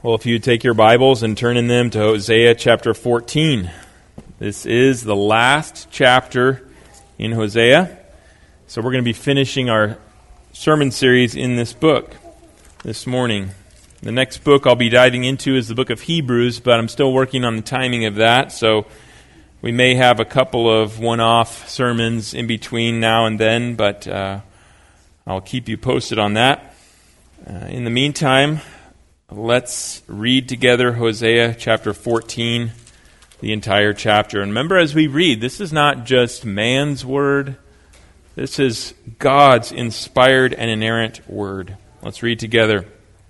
Well, if you take your Bibles and turn in them to Hosea chapter 14. This is the last chapter in Hosea. So we're going to be finishing our sermon series in this book this morning. The next book I'll be diving into is the book of Hebrews, but I'm still working on the timing of that, so we may have a couple of one-off sermons in between now and then, but I'll keep you posted on that. In the meantime, let's read together Hosea chapter 14, the entire chapter. And remember, as we read, this is not just man's word. This is God's inspired and inerrant word. Let's read together.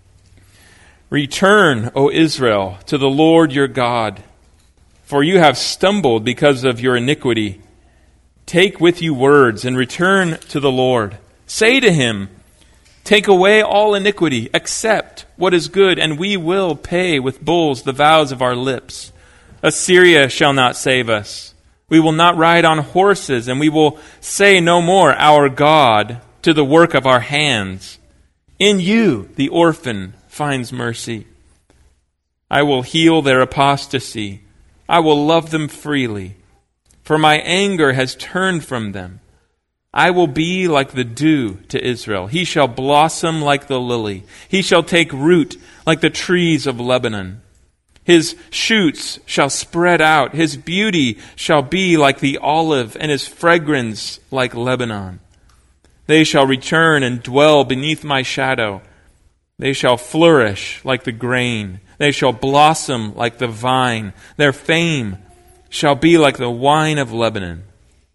Return, O Israel, to the Lord your God, for you have stumbled because of your iniquity. Take with you words and return to the Lord. Say to him, take away all iniquity, accept what is good, and we will pay with bulls the vows of our lips. Assyria shall not save us. We will not ride on horses, and we will say no more, our God, to the work of our hands. In you the orphan finds mercy. I will heal their apostasy. I will love them freely, for my anger has turned from them. I will be like the dew to Israel. He shall blossom like the lily. He shall take root like the trees of Lebanon. His shoots shall spread out. His beauty shall be like the olive, and his fragrance like Lebanon. They shall return and dwell beneath my shadow. They shall flourish like the grain. They shall blossom like the vine. Their fame shall be like the wine of Lebanon.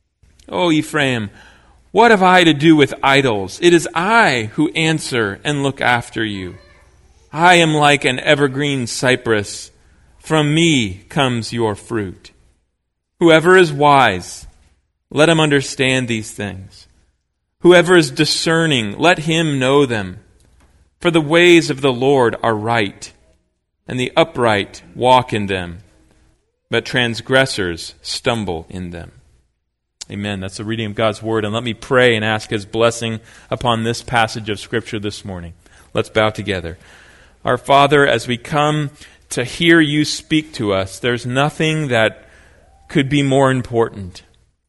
O Ephraim, what have I to do with idols? It is I who answer and look after you. I am like an evergreen cypress. From me comes your fruit. Whoever is wise, let him understand these things. Whoever is discerning, let him know them. For the ways of the Lord are right, and the upright walk in them, but transgressors stumble in them. Amen. That's the reading of God's Word. And let me pray and ask His blessing upon this passage of Scripture this morning. Let's bow together. Our Father, as we come to hear You speak to us, there's nothing that could be more important.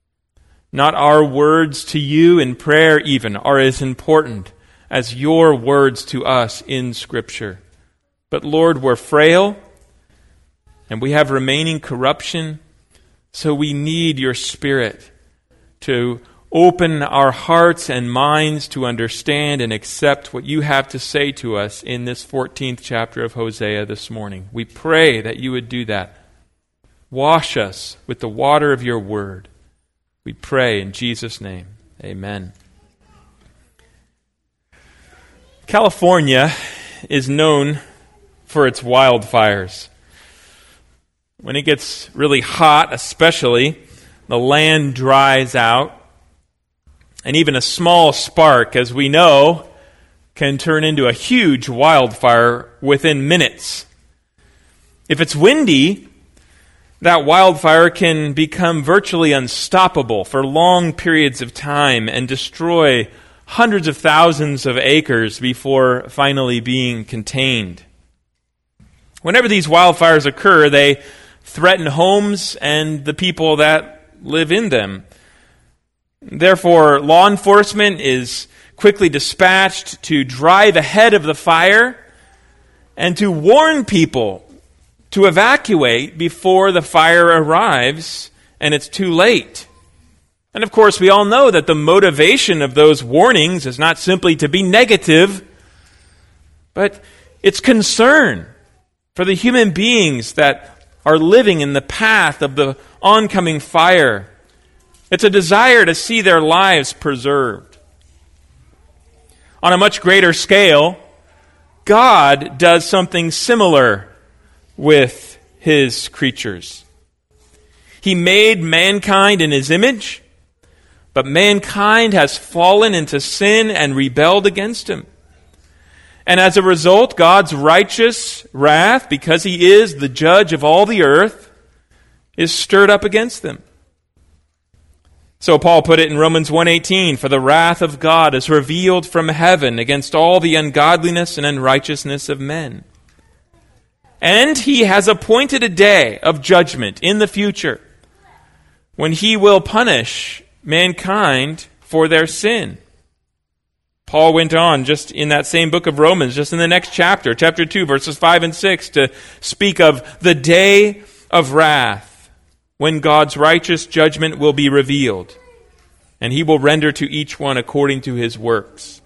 Not our words to You in prayer even are as important as Your words to us in Scripture. But Lord, we're frail, and we have remaining corruption, so we need Your Spirit to open our hearts and minds to understand and accept what You have to say to us in this 14th chapter of Hosea this morning. We pray that You would do that. Wash us with the water of Your word. We pray in Jesus' name. Amen. California is known for its wildfires. When it gets really hot, especially, the land dries out, and even a small spark, as we know, can turn into a huge wildfire within minutes. If it's windy, that wildfire can become virtually unstoppable for long periods of time and destroy hundreds of thousands of acres before finally being contained. Whenever these wildfires occur, they threaten homes and the people that live in them. Therefore, law enforcement is quickly dispatched to drive ahead of the fire and to warn people to evacuate before the fire arrives and it's too late. And of course, we all know that the motivation of those warnings is not simply to be negative, but it's concern for the human beings that are living in the path of the oncoming fire. It's a desire to see their lives preserved. On a much greater scale, God does something similar with His creatures. He made mankind in His image, but mankind has fallen into sin and rebelled against Him. And as a result, God's righteous wrath, because He is the judge of all the earth, is stirred up against them. So Paul put it in Romans 1:18, "For the wrath of God is revealed from heaven against all the ungodliness and unrighteousness of men." And he has appointed a day of judgment in the future when he will punish mankind for their sin. Paul went on just in that same book of Romans, just in the next chapter, chapter 2, verses 5 and 6, to speak of the day of wrath when God's righteous judgment will be revealed, and he will render to each one according to his works.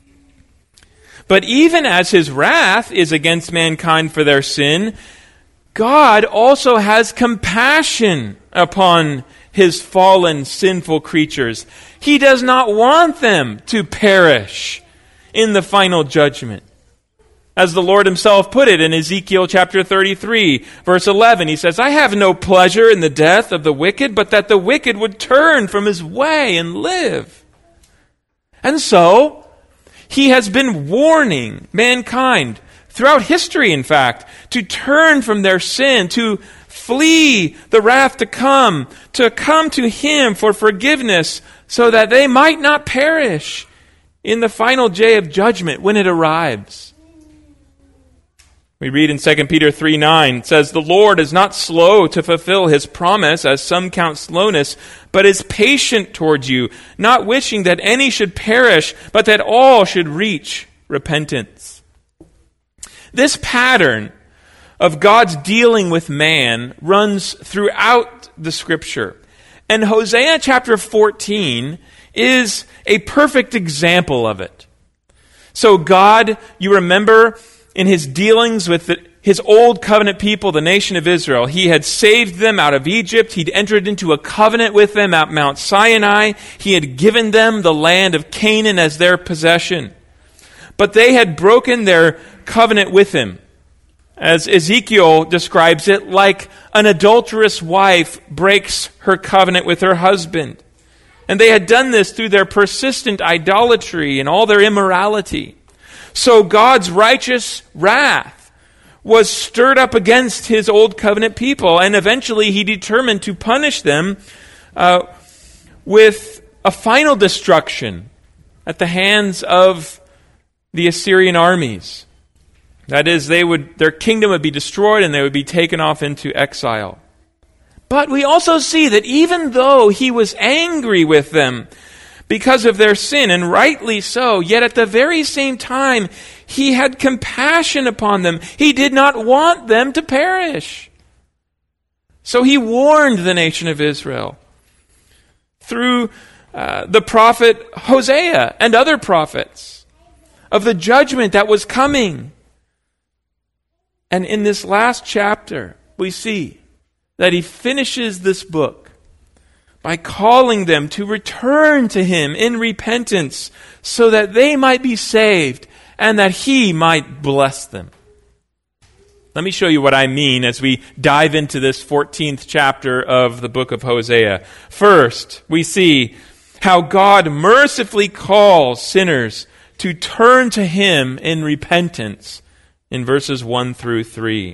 But even as his wrath is against mankind for their sin, God also has compassion upon his fallen, sinful creatures. He does not want them to perish in the final judgment. As the Lord himself put it in Ezekiel chapter 33, verse 11, he says, "I have no pleasure in the death of the wicked, but that the wicked would turn from his way and live." And so, he has been warning mankind, throughout history in fact, to turn from their sin, to flee the wrath to come to him for forgiveness, so that they might not perish in the final day of judgment when it arrives. We read in 2 Peter 3:9, it says, "The Lord is not slow to fulfill his promise, as some count slowness, but is patient towards you, not wishing that any should perish, but that all should reach repentance." This pattern of God's dealing with man runs throughout the Scripture. And Hosea chapter 14 is a perfect example of it. So God, you remember, in his dealings with his old covenant people, the nation of Israel, he had saved them out of Egypt. He'd entered into a covenant with them at Mount Sinai. He had given them the land of Canaan as their possession. But they had broken their covenant with him. As Ezekiel describes it, like an adulterous wife breaks her covenant with her husband. And they had done this through their persistent idolatry and all their immorality. So God's righteous wrath was stirred up against his old covenant people, and eventually he determined to punish them with a final destruction at the hands of the Assyrian armies. That is, their kingdom would be destroyed and they would be taken off into exile. But we also see that even though he was angry with them because of their sin, and rightly so, yet at the very same time, he had compassion upon them. He did not want them to perish. So he warned the nation of Israel through the prophet Hosea and other prophets of the judgment that was coming. And in this last chapter, we see that he finishes this book by calling them to return to him in repentance so that they might be saved and that he might bless them. Let me show you what I mean as we dive into this 14th chapter of the book of Hosea. First, we see how God mercifully calls sinners to turn to him in repentance in verses 1 through 3.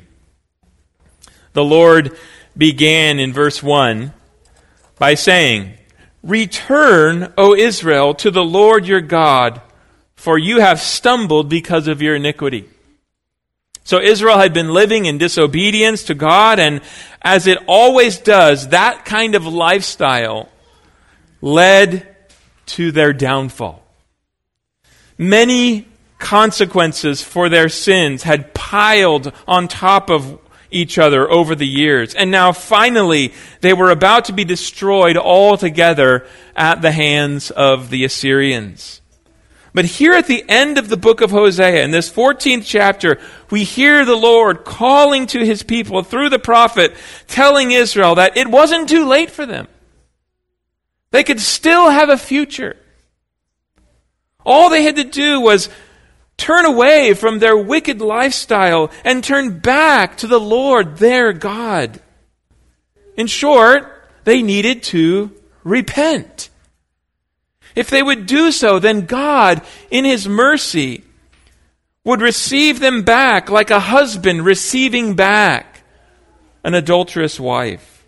The Lord began in verse 1 by saying, "Return, O Israel, to the Lord your God, for you have stumbled because of your iniquity." So Israel had been living in disobedience to God, and as it always does, that kind of lifestyle led to their downfall. Many consequences for their sins had piled on top of each other over the years. And now finally, they were about to be destroyed altogether at the hands of the Assyrians. But here at the end of the book of Hosea, in this 14th chapter, we hear the Lord calling to his people through the prophet, telling Israel that it wasn't too late for them. They could still have a future. All they had to do was turn away from their wicked lifestyle and turn back to the Lord, their God. In short, they needed to repent. If they would do so, then God, in his mercy, would receive them back like a husband receiving back an adulterous wife.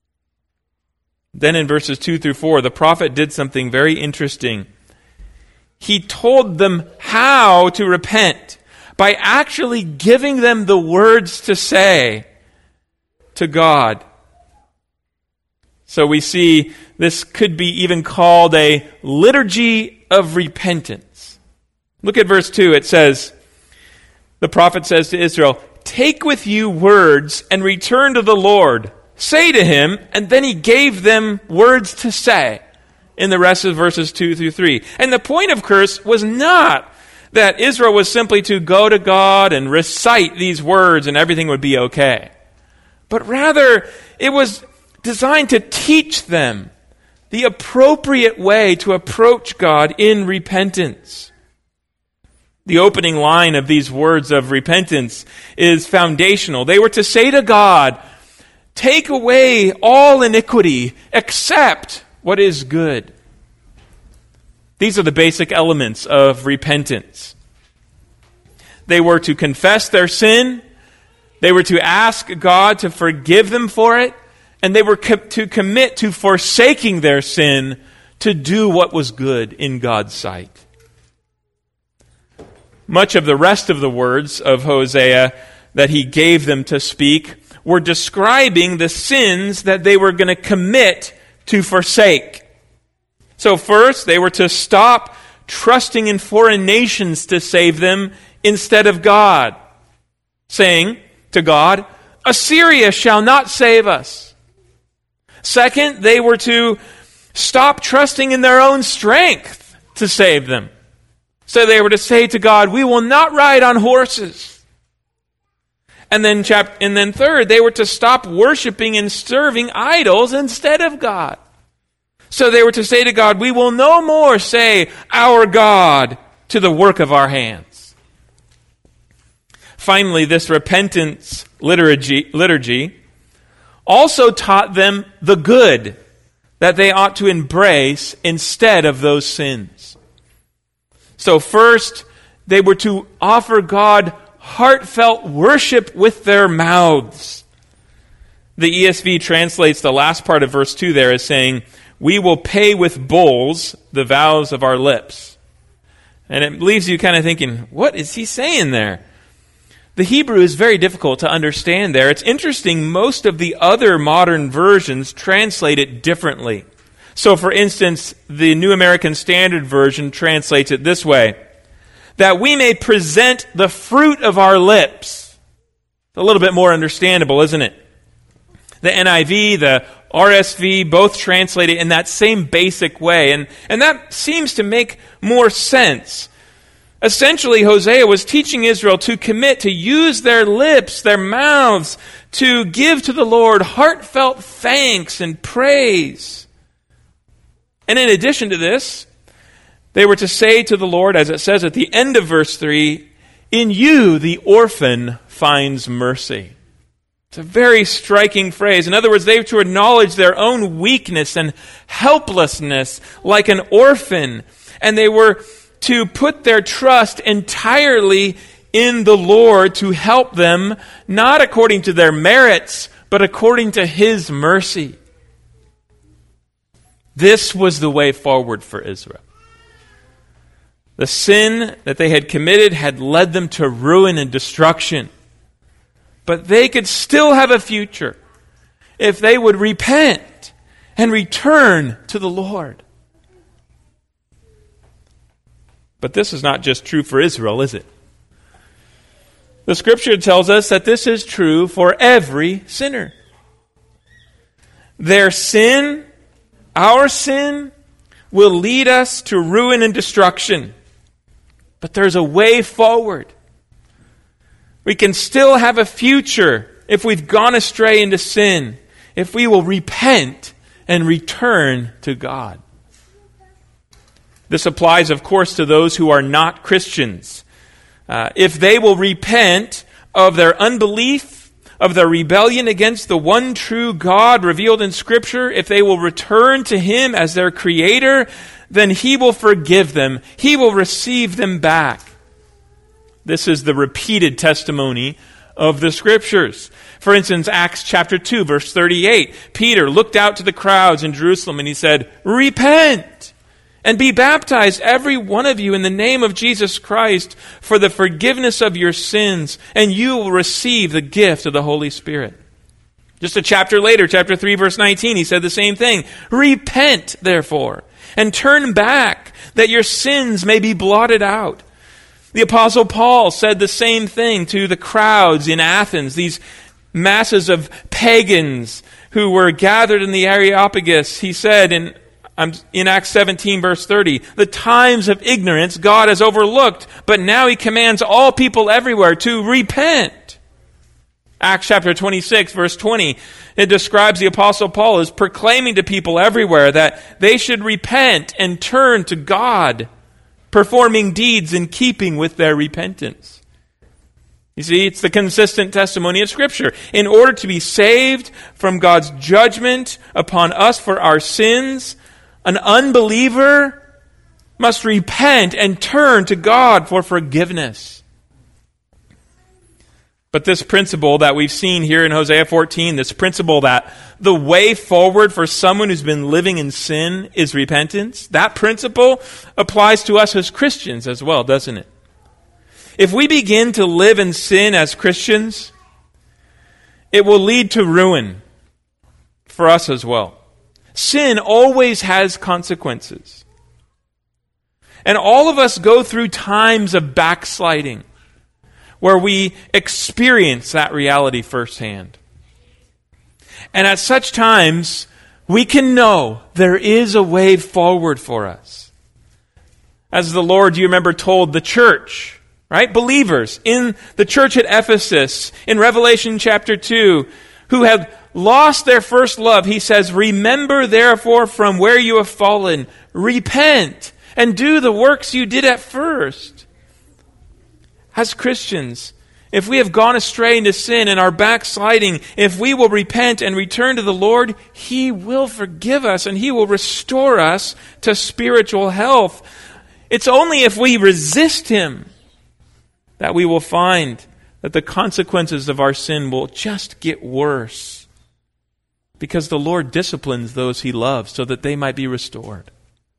Then in verses 2 through 4, the prophet did something very interesting. He told them how to repent by actually giving them the words to say to God. So we see this could be even called a liturgy of repentance. Look at verse 2. It says, the prophet says to Israel, "Take with you words and return to the Lord. Say to him," and then he gave them words to say in the rest of verses 2 through 3. And the point, of course, was not that Israel was simply to go to God and recite these words and everything would be okay. But rather, it was designed to teach them the appropriate way to approach God in repentance. The opening line of these words of repentance is foundational. They were to say to God, "Take away all iniquity except what is good." These are the basic elements of repentance. They were to confess their sin, they were to ask God to forgive them for it, and they were to commit to forsaking their sin to do what was good in God's sight. Much of the rest of the words of Hosea that he gave them to speak were describing the sins that they were going to commit to forsake. So first, they were to stop trusting in foreign nations to save them instead of God, saying to God, "Assyria shall not save us." Second, they were to stop trusting in their own strength to save them. So they were to say to God, "We will not ride on horses." And then third, they were to stop worshiping and serving idols instead of God. So they were to say to God, "We will no more say, 'Our God,' to the work of our hands." Finally, this repentance liturgy also taught them the good that they ought to embrace instead of those sins. So first, they were to offer God heartfelt worship with their mouths. The ESV translates the last part of verse 2 there as saying, "We will pay with bulls the vows of our lips." And it leaves you kind of thinking, what is he saying there? The Hebrew is very difficult to understand there. It's interesting, most of the other modern versions translate it differently. So for instance, the New American Standard Version translates it this way, "That we may present the fruit of our lips." It's a little bit more understandable, isn't it? The NIV, the RSV, both translate it in that same basic way. And that seems to make more sense. Essentially, Hosea was teaching Israel to commit to use their lips, their mouths, to give to the Lord heartfelt thanks and praise. And in addition to this, they were to say to the Lord, as it says at the end of verse 3, "In you the orphan finds mercy." It's a very striking phrase. In other words, they were to acknowledge their own weakness and helplessness like an orphan. And they were to put their trust entirely in the Lord to help them, not according to their merits, but according to His mercy. This was the way forward for Israel. The sin that they had committed had led them to ruin and destruction. But they could still have a future if they would repent and return to the Lord. But this is not just true for Israel, is it? The Scripture tells us that this is true for every sinner. Their sin, our sin, will lead us to ruin and destruction. But there's a way forward. We can still have a future if we've gone astray into sin, if we will repent and return to God. This applies, of course, to those who are not Christians. If they will repent of their unbelief, of their rebellion against the one true God revealed in Scripture, if they will return to Him as their Creator, then He will forgive them. He will receive them back. This is the repeated testimony of the Scriptures. For instance, Acts chapter 2, verse 38. Peter looked out to the crowds in Jerusalem and he said, "Repent And be baptized, every one of you, in the name of Jesus Christ for the forgiveness of your sins, and you will receive the gift of the Holy Spirit. Just a chapter later, chapter 3, verse 19, he said the same thing. Repent, therefore, and turn back, that your sins may be blotted out. The Apostle Paul said the same thing to the crowds in Athens, these masses of pagans who were gathered in the Areopagus. He said in Acts 17, verse 30, the times of ignorance God has overlooked, but now he commands all people everywhere to repent. Acts chapter 26, verse 20, it describes the Apostle Paul as proclaiming to people everywhere that they should repent and turn to God, performing deeds in keeping with their repentance. You see, it's the consistent testimony of Scripture. In order to be saved from God's judgment upon us for our sins, an unbeliever must repent and turn to God for forgiveness. But this principle that we've seen here in Hosea 14, this principle that the way forward for someone who's been living in sin is repentance, that principle applies to us as Christians as well, doesn't it? If we begin to live in sin as Christians, it will lead to ruin for us as well. Sin always has consequences. And all of us go through times of backsliding where we experience that reality firsthand. And at such times, we can know there is a way forward for us. As the Lord, you remember, told the church, right? Believers in the church at Ephesus, in Revelation chapter 2, who had lost their first love, he says, remember therefore from where you have fallen, repent, and do the works you did at first. As Christians, if we have gone astray into sin and are backsliding, if we will repent and return to the Lord, He will forgive us and He will restore us to spiritual health. It's only if we resist Him that we will find that the consequences of our sin will just get worse. Because the Lord disciplines those He loves so that they might be restored.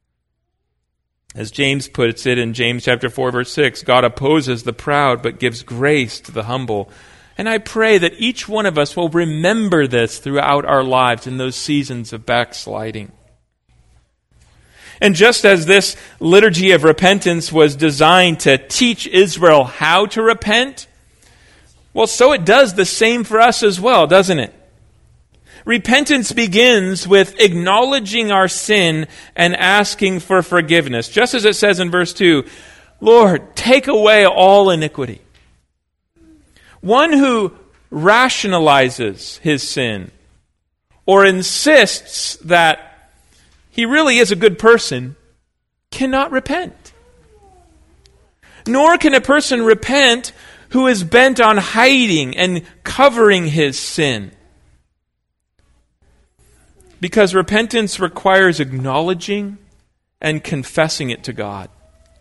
As James puts it in James chapter 4, verse 6, God opposes the proud but gives grace to the humble. And I pray that each one of us will remember this throughout our lives in those seasons of backsliding. And just as this liturgy of repentance was designed to teach Israel how to repent, well, so it does the same for us as well, doesn't it? Repentance begins with acknowledging our sin and asking for forgiveness. Just as it says in verse 2, Lord, take away all iniquity. One who rationalizes his sin or insists that he really is a good person cannot repent. Nor can a person repent who is bent on hiding and covering his sin. Because repentance requires acknowledging and confessing it to God.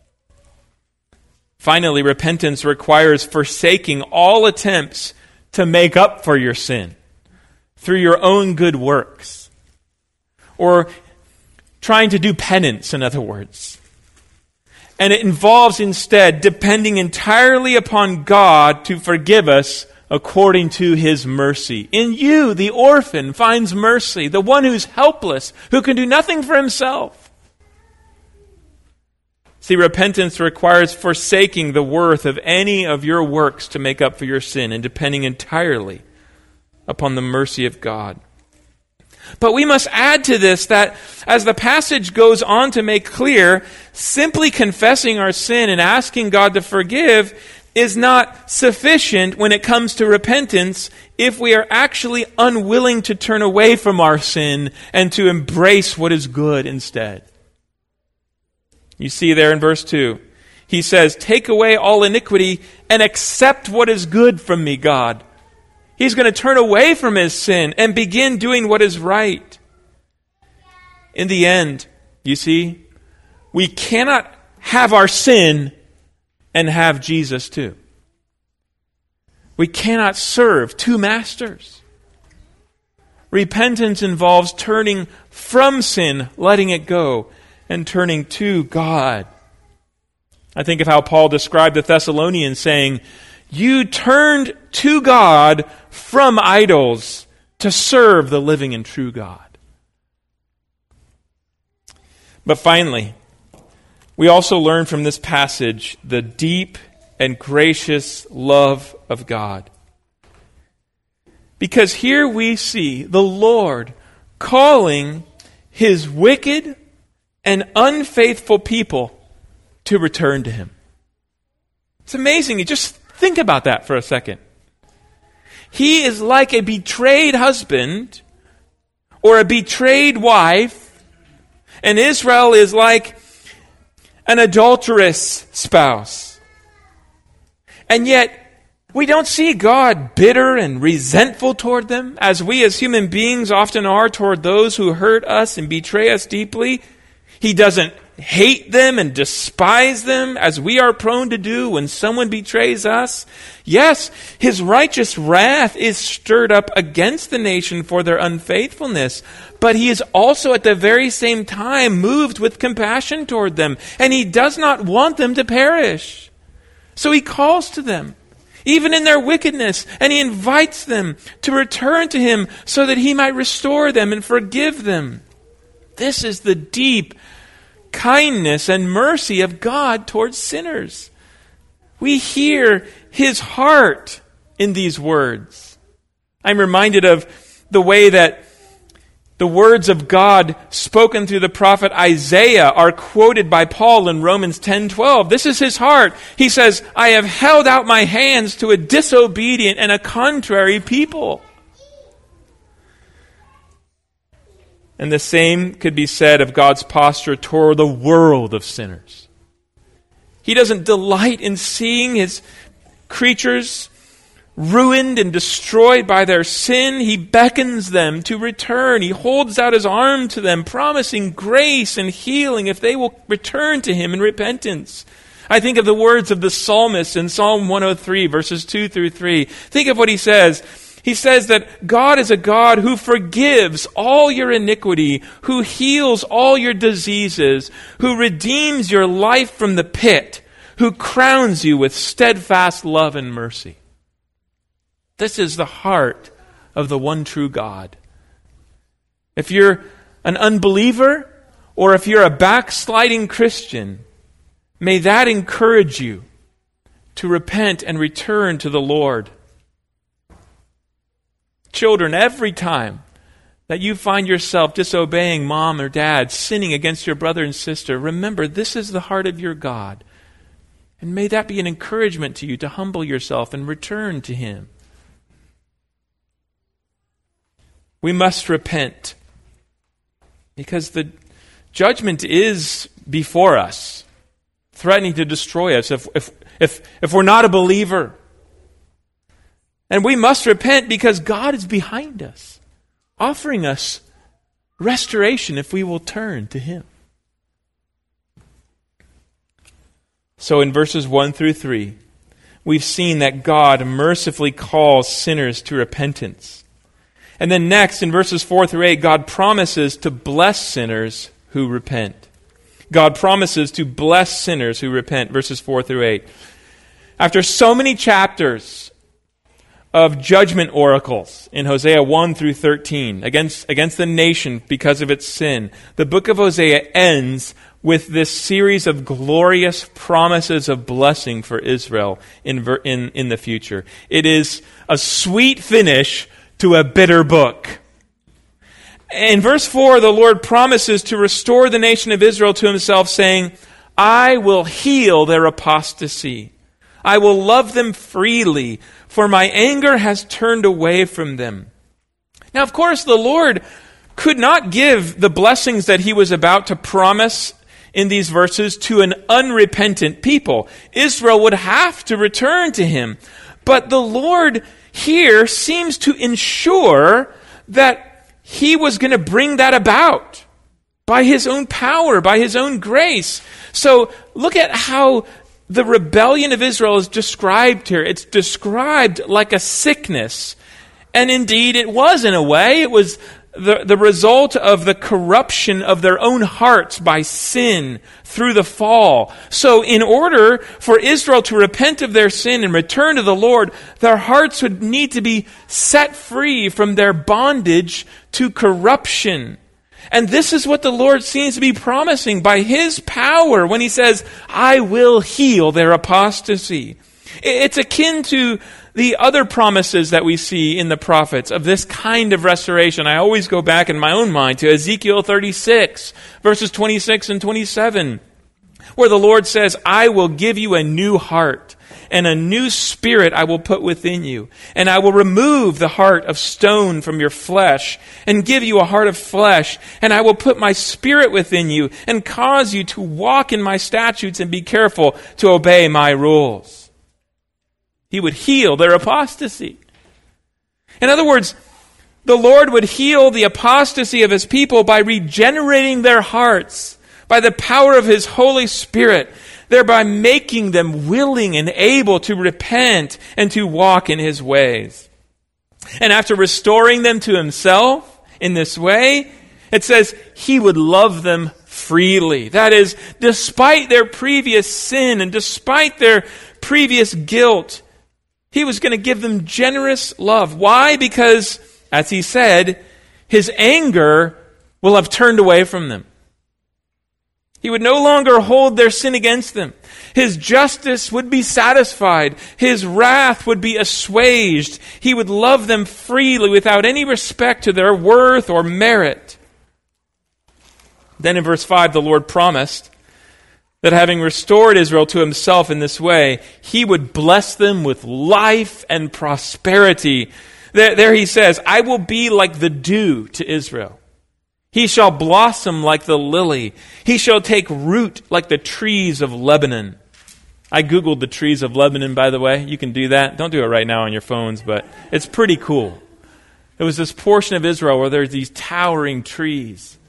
Finally, repentance requires forsaking all attempts to make up for your sin through your own good works, or trying to do penance, in other words. And it involves instead depending entirely upon God to forgive us according to His mercy. In you, the orphan finds mercy, the one who's helpless, who can do nothing for himself. See, repentance requires forsaking the worth of any of your works to make up for your sin and depending entirely upon the mercy of God. But we must add to this that, as the passage goes on to make clear, simply confessing our sin and asking God to forgive is not sufficient when it comes to repentance if we are actually unwilling to turn away from our sin and to embrace what is good instead. You see there in verse 2, he says, take away all iniquity and accept what is good from me, God. He's going to turn away from his sin and begin doing what is right. In the end, you see, we cannot have our sin and have Jesus too. We cannot serve two masters. Repentance involves turning from sin, letting it go, and turning to God. I think of how Paul described the Thessalonians, saying, "You turned to God from idols to serve the living and true God." But finally, we also learn from this passage the deep and gracious love of God. Because here we see the Lord calling His wicked and unfaithful people to return to Him. It's amazing. You just think about that for a second. He is like a betrayed husband or a betrayed wife, and Israel is like an adulterous spouse. And yet, we don't see God bitter and resentful toward them, as we as human beings often are toward those who hurt us and betray us deeply. He doesn't hate them and despise them as we are prone to do when someone betrays us. Yes, His righteous wrath is stirred up against the nation for their unfaithfulness, but He is also at the very same time moved with compassion toward them, and He does not want them to perish. So He calls to them, even in their wickedness, and He invites them to return to Him so that He might restore them and forgive them. This is the deep kindness and mercy of God towards sinners. We hear His heart in these words. I'm reminded of the way that the words of God spoken through the prophet Isaiah are quoted by Paul in Romans 10:12. This is his heart. He says, "I have held out my hands to a disobedient and a contrary people." And the same could be said of God's posture toward the world of sinners. He doesn't delight in seeing His creatures ruined and destroyed by their sin. He beckons them to return. He holds out His arm to them, promising grace and healing if they will return to Him in repentance. I think of the words of the psalmist in Psalm 103, verses 2 through 3. Think of what he says. He says that God is a God who forgives all your iniquity, who heals all your diseases, who redeems your life from the pit, who crowns you with steadfast love and mercy. This is the heart of the one true God. If you're an unbeliever or if you're a backsliding Christian, may that encourage you to repent and return to the Lord. Children, every time that you find yourself disobeying mom or dad, sinning against your brother and sister, remember this is the heart of your God. And may that be an encouragement to you to humble yourself and return to Him. We must repent because the judgment is before us, threatening to destroy us if we're not a believer. And we must repent because God is behind us, offering us restoration if we will turn to Him. So in verses 1 through 3, we've seen that God mercifully calls sinners to repentance. And then next, in verses 4 through 8, God promises to bless sinners who repent. God promises to bless sinners who repent, verses 4 through 8. After so many chapters of judgment oracles in Hosea 1 through 13 against the nation because of its sin, the book of Hosea ends with this series of glorious promises of blessing for Israel in the future. It is a sweet finish to a bitter book. In verse 4, the Lord promises to restore the nation of Israel to Himself, saying, "I will heal their apostasy. I will love them freely, for my anger has turned away from them." Now, of course, the Lord could not give the blessings that He was about to promise in these verses to an unrepentant people. Israel would have to return to Him. But the Lord here seems to ensure that He was going to bring that about by His own power, by His own grace. So look at how the rebellion of Israel is described here. It's described like a sickness. And indeed it was in a way. It was the result of the corruption of their own hearts by sin through the fall. So in order for Israel to repent of their sin and return to the Lord, their hearts would need to be set free from their bondage to corruption. And this is what the Lord seems to be promising by His power when He says, I will heal their apostasy. It's akin to the other promises that we see in the prophets of this kind of restoration. I always go back in my own mind to Ezekiel 36, verses 26 and 27, where the Lord says, I will give you a new heart, and a new spirit I will put within you. And I will remove the heart of stone from your flesh, and give you a heart of flesh. And I will put my spirit within you, and cause you to walk in my statutes and be careful to obey my rules. He would heal their apostasy. In other words, the Lord would heal the apostasy of His people by regenerating their hearts by the power of His Holy Spirit, thereby making them willing and able to repent and to walk in His ways. And after restoring them to Himself in this way, it says He would love them freely. That is, despite their previous sin and despite their previous guilt, He was going to give them generous love. Why? Because, as He said, His anger will have turned away from them. He would no longer hold their sin against them. His justice would be satisfied. His wrath would be assuaged. He would love them freely without any respect to their worth or merit. Then in verse 5, the Lord promised that having restored Israel to Himself in this way, He would bless them with life and prosperity. There He says, I will be like the dew to Israel. He shall blossom like the lily. He shall take root like the trees of Lebanon. I Googled the trees of Lebanon, by the way. You can do that. Don't do it right now on your phones, but it's pretty cool. It was this portion of Israel where there's these towering trees.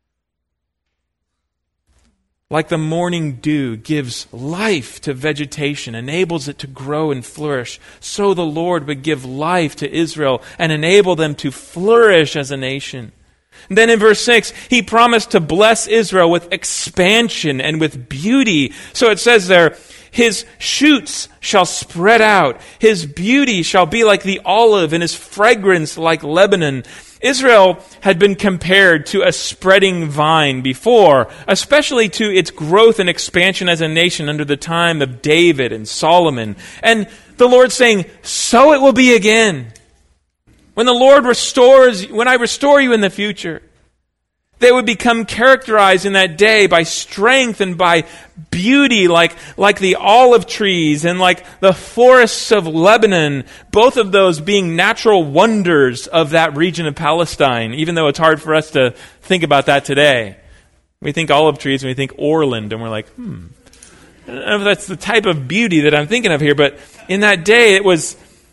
Like the morning dew gives life to vegetation, enables it to grow and flourish, so the Lord would give life to Israel and enable them to flourish as a nation. And then in verse 6, He promised to bless Israel with expansion and with beauty. So it says there, His shoots shall spread out. His beauty shall be like the olive, and His fragrance like Lebanon. Israel had been compared to a spreading vine before, especially to its growth and expansion as a nation under the time of David and Solomon. And the Lord's saying, so it will be again. When I restore you in the future, they would become characterized in that day by strength and by beauty, like the olive trees and like the forests of Lebanon, both of those being natural wonders of that region of Palestine, even though it's hard for us to think about that today. We think olive trees and we think Orland, and we're like, I don't know if that's the type of beauty that I'm thinking of here, but in that day it was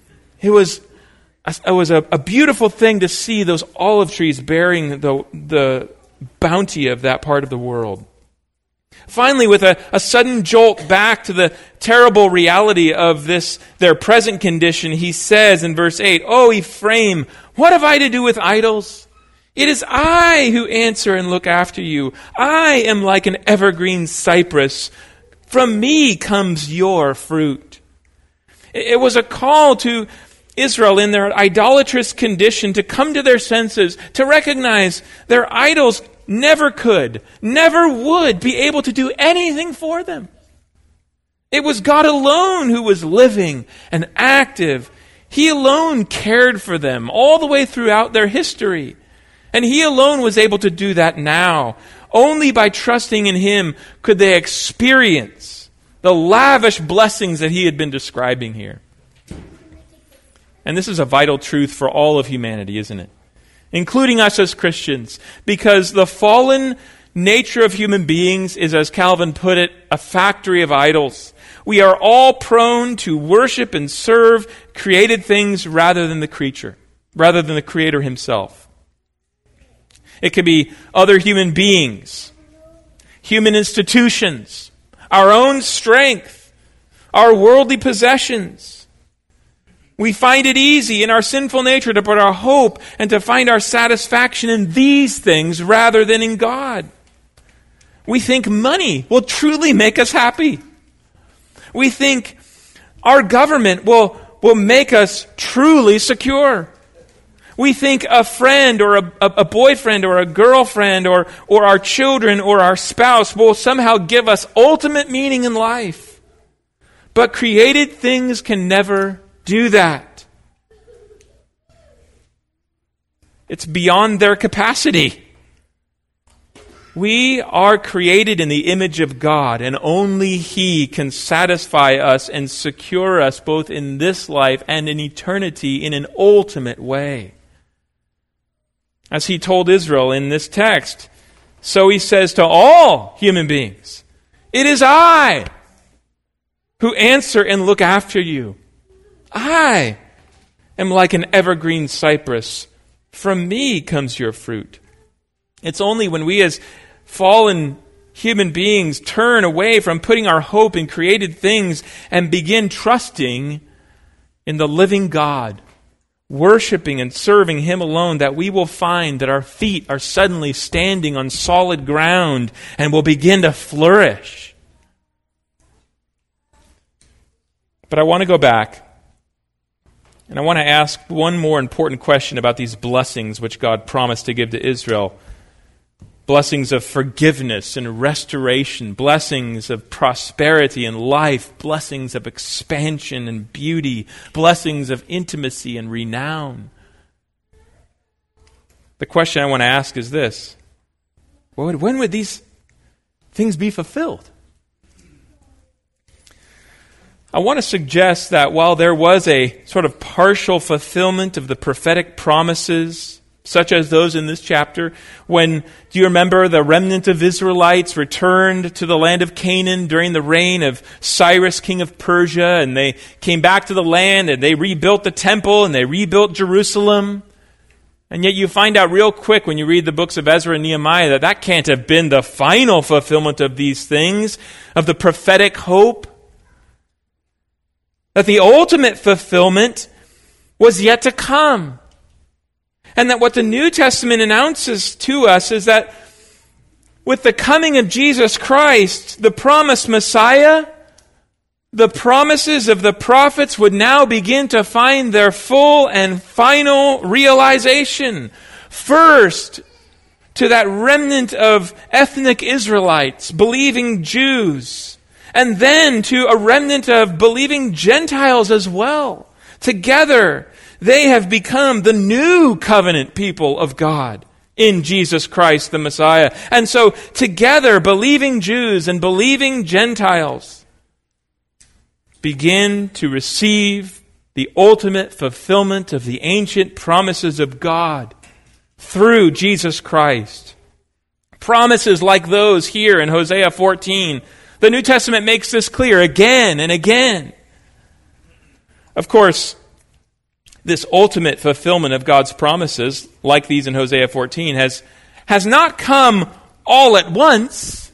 a beautiful thing to see those olive trees bearing the bounty of that part of the world. Finally, with a sudden jolt back to the terrible reality of their present condition, He says in verse 8, O Ephraim, what have I to do with idols? It is I who answer and look after you. I am like an evergreen cypress. From me comes your fruit. It was a call to Israel in their idolatrous condition to come to their senses, to recognize their idols never would be able to do anything for them. It was God alone who was living and active. He alone cared for them all the way throughout their history. And He alone was able to do that now. Only by trusting in Him could they experience the lavish blessings that He had been describing here. And this is a vital truth for all of humanity, isn't it? Including us as Christians, because the fallen nature of human beings is, as Calvin put it, a factory of idols. We are all prone to worship and serve created things rather than the Creator Himself. It could be other human beings, human institutions, our own strength, our worldly possessions. We find it easy in our sinful nature to put our hope and to find our satisfaction in these things rather than in God. We think money will truly make us happy. We think our government will make us truly secure. We think a friend or a boyfriend or a girlfriend or our children or our spouse will somehow give us ultimate meaning in life. But created things can never do that. It's beyond their capacity. We are created in the image of God, and only He can satisfy us and secure us both in this life and in eternity in an ultimate way. As He told Israel in this text, so He says to all human beings, "It is I who answer and look after you. I am like an evergreen cypress. From me comes your fruit." It's only when we as fallen human beings turn away from putting our hope in created things and begin trusting in the living God, worshiping and serving Him alone, that we will find that our feet are suddenly standing on solid ground and will begin to flourish. But I want to go back, and I want to ask one more important question about these blessings which God promised to give to Israel. Blessings of forgiveness and restoration, blessings of prosperity and life, blessings of expansion and beauty, blessings of intimacy and renown. The question I want to ask is this: when would these things be fulfilled? I want to suggest that while there was a sort of partial fulfillment of the prophetic promises, such as those in this chapter, do you remember the remnant of Israelites returned to the land of Canaan during the reign of Cyrus, king of Persia, and they came back to the land and they rebuilt the temple and they rebuilt Jerusalem. And yet you find out real quick when you read the books of Ezra and Nehemiah that can't have been the final fulfillment of these things, of the prophetic hope. That the ultimate fulfillment was yet to come. And that what the New Testament announces to us is that with the coming of Jesus Christ, the promised Messiah, the promises of the prophets would now begin to find their full and final realization. First, to that remnant of ethnic Israelites, believing Jews, and then to a remnant of believing Gentiles as well. Together, they have become the new covenant people of God in Jesus Christ the Messiah. And so together, believing Jews and believing Gentiles begin to receive the ultimate fulfillment of the ancient promises of God through Jesus Christ. Promises like those here in Hosea 14. The New Testament makes this clear again and again. Of course, this ultimate fulfillment of God's promises, like these in Hosea 14, has not come all at once,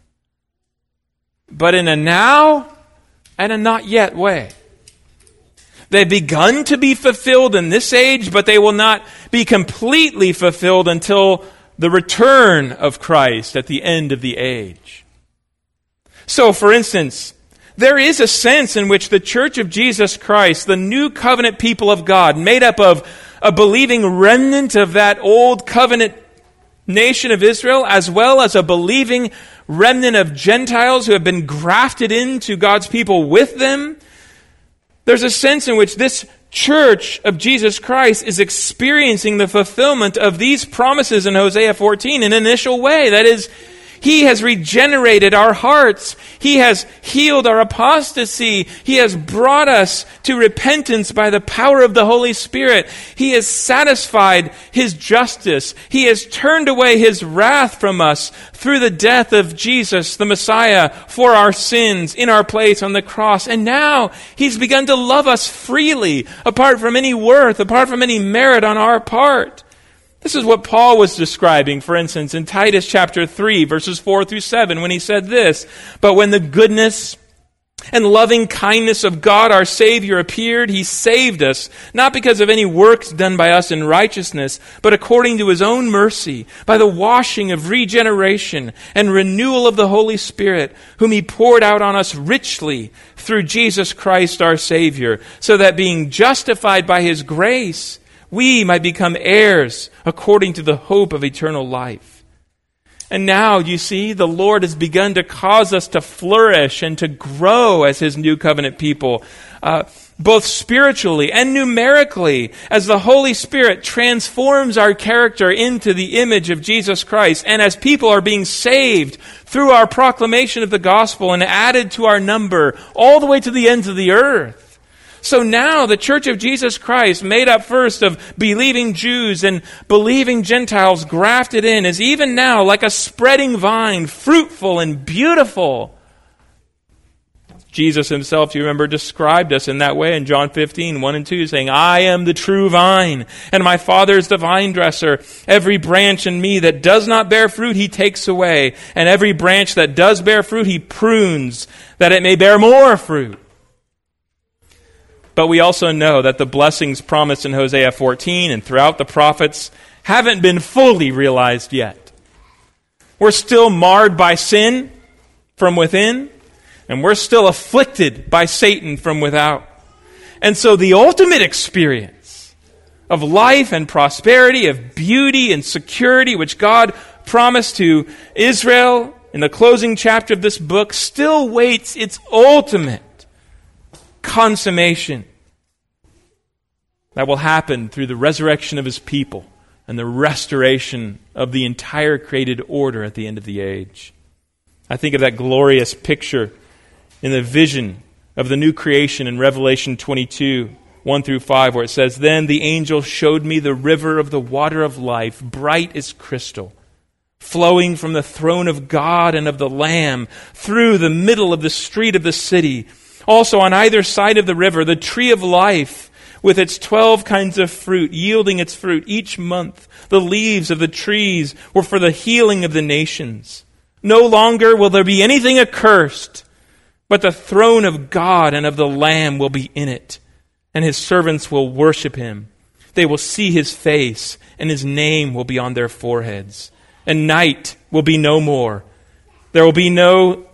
but in a now and a not yet way. They've begun to be fulfilled in this age, but they will not be completely fulfilled until the return of Christ at the end of the age. So, for instance, there is a sense in which the Church of Jesus Christ, the new covenant people of God, made up of a believing remnant of that old covenant nation of Israel, as well as a believing remnant of Gentiles who have been grafted into God's people with them, there's a sense in which this Church of Jesus Christ is experiencing the fulfillment of these promises in Hosea 14 in an initial way. That is, He has regenerated our hearts. He has healed our apostasy. He has brought us to repentance by the power of the Holy Spirit. He has satisfied His justice. He has turned away His wrath from us through the death of Jesus, the Messiah, for our sins in our place on the cross. And now He's begun to love us freely, apart from any worth, apart from any merit on our part. This is what Paul was describing, for instance, in Titus chapter 3, verses 4 through 7, when he said this: "But when the goodness And loving kindness of God our Savior appeared. He saved us, not because of any works done by us in righteousness, but according to His own mercy, by the washing of regeneration and renewal of the Holy Spirit, whom He poured out on us richly through Jesus Christ our Savior, so that being justified by His grace, we might become heirs according to the hope of eternal life. And now, you see, the Lord has begun to cause us to flourish and to grow as His new covenant people, both spiritually and numerically, as the Holy Spirit transforms our character into the image of Jesus Christ, and as people are being saved through our proclamation of the gospel and added to our number all the way to the ends of the earth. So now the Church of Jesus Christ, made up first of believing Jews and believing Gentiles grafted in, is even now like a spreading vine, fruitful and beautiful. Jesus Himself, you remember, described us in that way in John 15, 1 and 2, saying, I am the true vine, and my Father is the vine dresser. Every branch in me that does not bear fruit, He takes away. And every branch that does bear fruit, He prunes, that it may bear more fruit. But we also know that the blessings promised in Hosea 14 and throughout the prophets haven't been fully realized yet. We're still marred by sin from within, and we're still afflicted by Satan from without. And so the ultimate experience of life and prosperity, of beauty and security, which God promised to Israel in the closing chapter of this book, still waits its ultimate consummation. That will happen through the resurrection of His people and the restoration of the entire created order at the end of the age. I think of that glorious picture in the vision of the new creation in Revelation 22, 1 through 5, where it says, Then the angel showed me the river of the water of life, bright as crystal, flowing from the throne of God and of the Lamb through the middle of the street of the city. Also on either side of the river, the tree of life, with its 12 kinds of fruit, yielding its fruit each month. The leaves of the trees were for the healing of the nations. No longer will there be anything accursed, but the throne of God and of the Lamb will be in it, and His servants will worship Him. They will see His face, and His name will be on their foreheads. And night will be no more. There will be no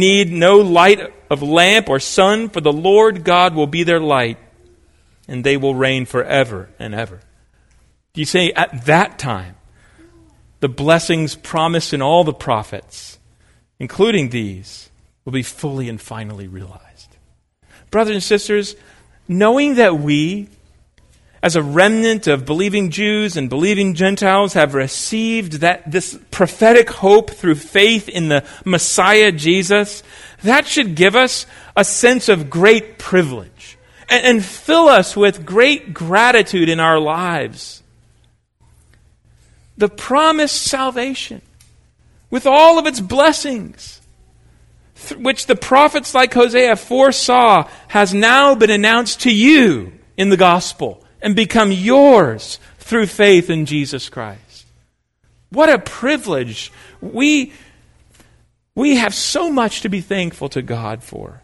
light of lamp or sun, for the Lord God will be their light, and they will reign forever and ever. You say, at that time, the blessings promised in all the prophets, including these, will be fully and finally realized. Brothers and sisters, knowing that we, as a remnant of believing Jews and believing Gentiles, have received this prophetic hope through faith in the Messiah Jesus, that should give us a sense of great privilege and fill us with great gratitude in our lives. The promised salvation, with all of its blessings, which the prophets like Hosea foresaw, has now been announced to you in the gospel and become yours through faith in Jesus Christ. What a privilege. We have so much to be thankful to God for.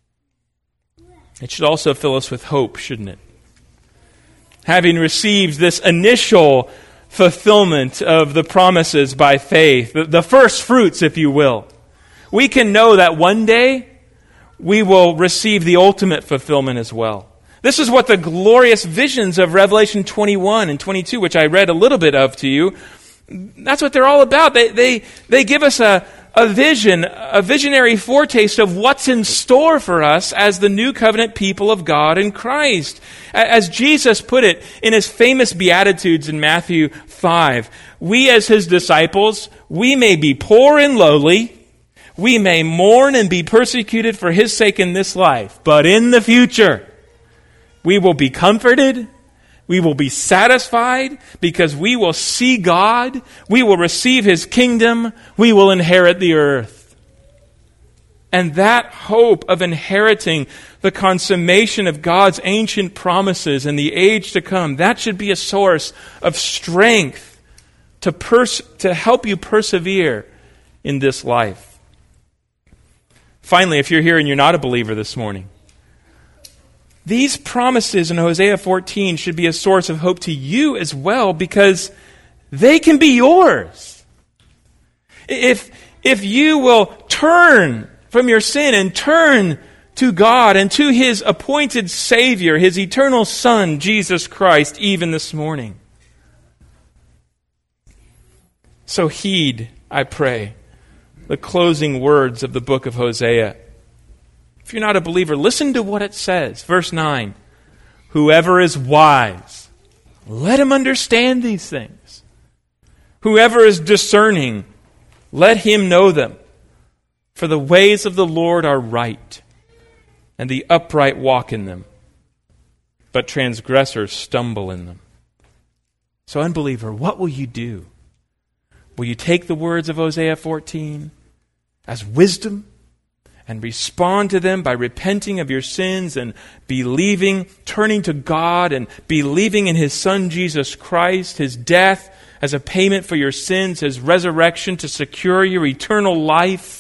It should also fill us with hope, shouldn't it? Having received this initial fulfillment of the promises by faith, the first fruits, if you will, we can know that one day we will receive the ultimate fulfillment as well. This is what the glorious visions of Revelation 21 and 22, which I read a little bit of to you, that's what they're all about. They give us a vision, a visionary foretaste of what's in store for us as the new covenant people of God in Christ. As Jesus put it in His famous Beatitudes in Matthew 5, we as His disciples, we may be poor and lowly, we may mourn and be persecuted for His sake in this life, but in the future, we will be comforted, we will be satisfied, because we will see God, we will receive His kingdom, we will inherit the earth. And that hope of inheriting the consummation of God's ancient promises in the age to come, that should be a source of strength to help you persevere in this life. Finally, if you're here and you're not a believer this morning, these promises in Hosea 14 should be a source of hope to you as well, because they can be yours. If you will turn from your sin and turn to God and to His appointed Savior, His eternal Son, Jesus Christ, even this morning. So heed, I pray, the closing words of the book of Hosea. If you're not a believer, listen to what it says. Verse 9, whoever is wise, let him understand these things. Whoever is discerning, let him know them. For the ways of the Lord are right, and the upright walk in them, but transgressors stumble in them. So, unbeliever, what will you do? Will you take the words of Hosea 14 as wisdom and respond to them by repenting of your sins and believing, turning to God and believing in His Son Jesus Christ, His death as a payment for your sins, His resurrection to secure your eternal life?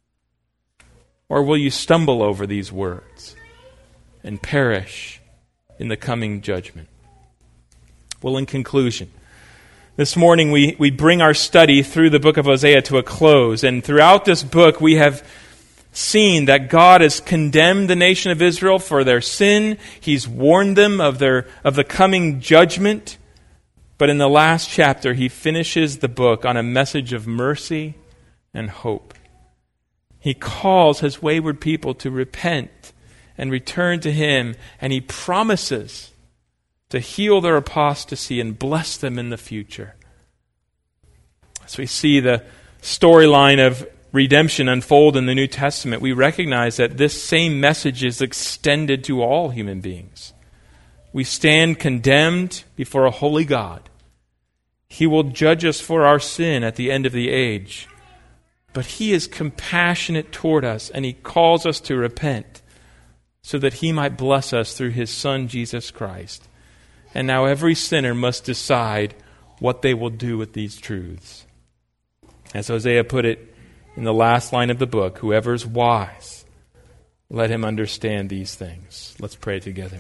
Or will you stumble over these words and perish in the coming judgment? Well, in conclusion, this morning we bring our study through the book of Hosea to a close. And throughout this book we have seen that God has condemned the nation of Israel for their sin. He's warned them of the coming judgment. But in the last chapter, He finishes the book on a message of mercy and hope. He calls His wayward people to repent and return to Him, and He promises to heal their apostasy and bless them in the future. As we see the storyline of redemption unfold in the New Testament, we recognize that this same message is extended to all human beings. We stand condemned before a holy God. He will judge us for our sin at the end of the age. But He is compassionate toward us, and He calls us to repent so that He might bless us through His Son, Jesus Christ. And now every sinner must decide what they will do with these truths. As Hosea put it in the last line of the book, whoever is wise, let him understand these things. Let's pray together.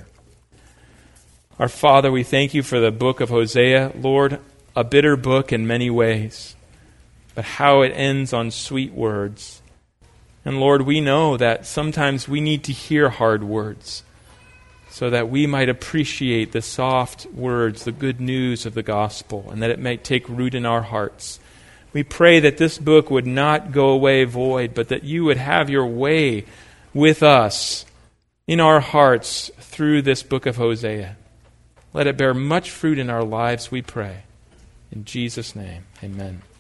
Our Father, we thank You for the book of Hosea. Lord, a bitter book in many ways, but how it ends on sweet words. And Lord, we know that sometimes we need to hear hard words so that we might appreciate the soft words, the good news of the gospel, and that it might take root in our hearts. We pray that this book would not go away void, but that You would have Your way with us in our hearts through this book of Hosea. Let it bear much fruit in our lives, we pray. In Jesus' name, amen.